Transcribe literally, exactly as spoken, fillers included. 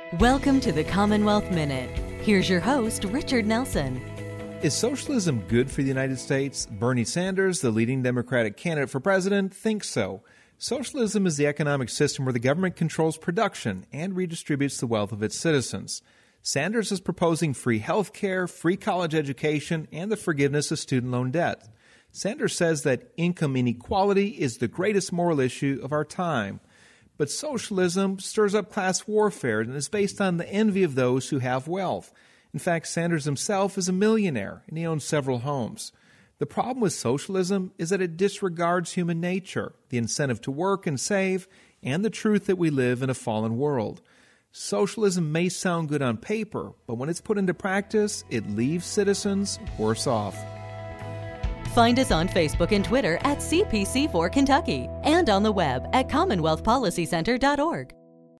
Welcome to the Commonwealth Minute. Here's your host, Richard Nelson. Is socialism good for the United States? Bernie Sanders, the leading Democratic candidate for president, thinks so. Socialism is the economic system where the government controls production and redistributes the wealth of its citizens. Sanders is proposing free health care, free college education, and the forgiveness of student loan debt. Sanders says that income inequality is the greatest moral issue of our time. But socialism stirs up class warfare and is based on the envy of those who have wealth. In fact, Sanders himself is a millionaire, and he owns several homes. The problem with socialism is that it disregards human nature, the incentive to work and save, and the truth that we live in a fallen world. Socialism may sound good on paper, but when it's put into practice, it leaves citizens worse off. Find us on Facebook and Twitter at C P C four Kentucky and on the web at commonwealth policy center dot org.